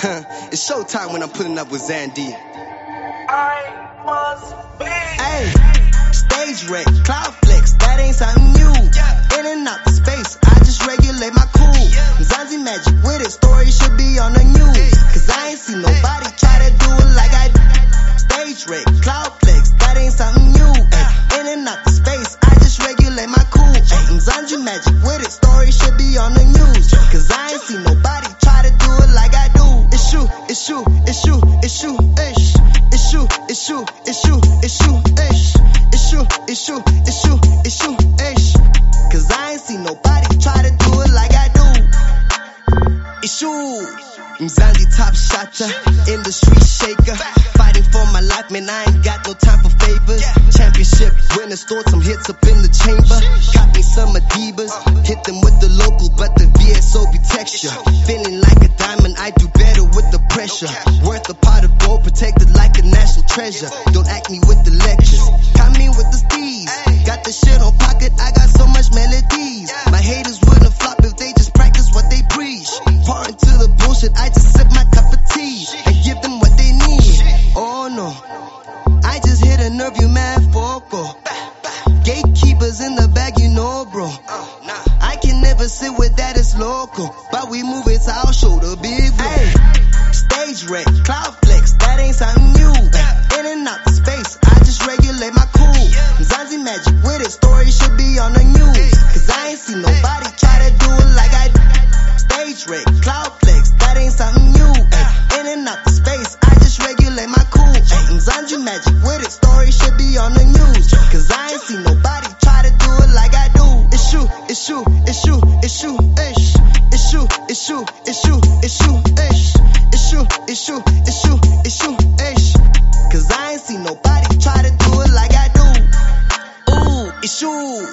It's showtime when I'm putting up with Zandy. I must be. Hey, stage wreck, cloud flex, that ain't something new. In and out the space, I just regulate my cool. Zanzi magic with it, story should be on the news. Cause I ain't seen nobody try to do it like I do. Stage wreck, cloud flex, that ain't something new. In and out the space, I just regulate my cool. Zanzi magic with it, story should be on the news. Cause I ain't seen nobody try to do it like I do. It's you, it's you, it's you, it's you, ish. It's you, it's you, it's you, it's you, ish. It's you, it's you, it's you, it's you, ish. Cause I ain't seen nobody try to do it like I do. It's you, Mzanzi top shotter, industry shaker. Fighting for my life, man, I ain't got no time for favors. Championship winner, stored some hits up in the chamber. Got me some Adibas, hit them with the local, but the VSOP texture. Feeling like a diamond, I do better with the pressure. Worth a pot of gold, protected like a national treasure. Don't act me with the lectures, come in with the steez. Got the shit on pocket, I got so much melodies. My haters wouldn't flop if they just practice what they preach. Pour into the bullshit, I just sip my cup of tea and give them what they need. Oh no, I just hit a nerve, you mad foco. Gatekeepers in the bag, you know, bro. I can never sit with that, it's local. But we move it, so I'll show the big bro. Hey, stage wreck, cloud flex, that ain't something new. In and out the space, I just regulate my cool. Zanzi magic with it, story should be on the news. Cause I ain't seen nobody try to do it like I do. Stage wreck, cloud flex, that ain't something new. In and out the space, I just regulate my cool. Zanzi magic with it, story should be on the news. Cause I ain't seen nobody try to do it like I do. It's you, it's you, it's you, it's you, ish. It's you, it's you, it's you, it's you, ish. It's you, it's you, it's you, it's you, ish. Cause I ain't seen nobody try to do it like I do. Ooh, it's you.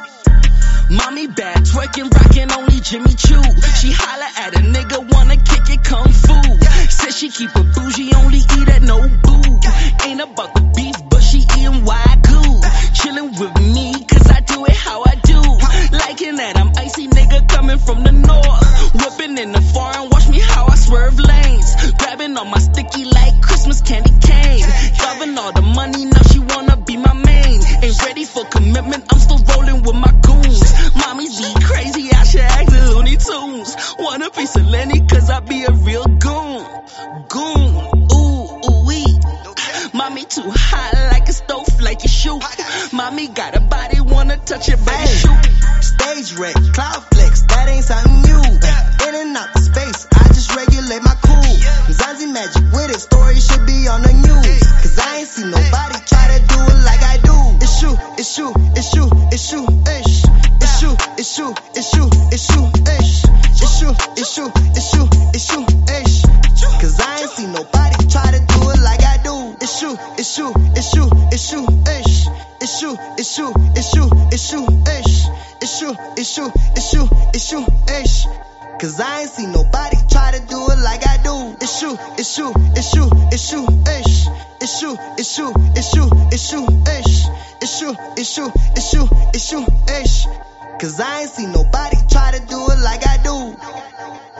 Mommy bad, twerking, rockin' only Jimmy Choo. She holla at a nigga, wanna kick it kung fu. Says she keep it bougie, only eat at no boo. Ain't about the beef, but she eatin' wagyu. Chillin' with me, cause I do it how I do. Liking that I'm icy nigga coming from the north. Whipping in the foreign, watch me how I swerve lanes. Grabbing on my sticky like Christmas candy cane. Loving all the money, now she wanna be my main. Ain't ready for commitment, I'm still rolling with my goons. Mommies be crazy, I should act the Looney Tunes. Want a piece of Lenny, cause I be a real goon. Goon, ooh, wee. Mommy too hot like a stove, like a shoe. Mommy got a body, wanna touch it, baby, shoot. Stage wreck, cloud flex, that ain't something new. In and out the space, I just regulate my cool. Zanzi magic with it, story should be on the news. Cause I ain't seen nobody try to do it like I do. It's you, it's you, it's you, it's you, ish. It's you, it's you, it's you, it's you, ish. It's you, it's you, it's you, it's you, ish. Cause I ain't seen nobody try to do it like I do. It's you, it's you, it's you, it's you, ish. It's you, it's you, it's you, it's you, ish. It's you, it's you, it's you, it's you, ish. Cause I ain't seen nobody try to do it like I do. It's you, it's you, it's you, it's you, ish. It's you, it's you, it's you, it's you, ish. It's you, it's you, it's you, it's you, ish. Cause I ain't seen nobody try to do it like I do.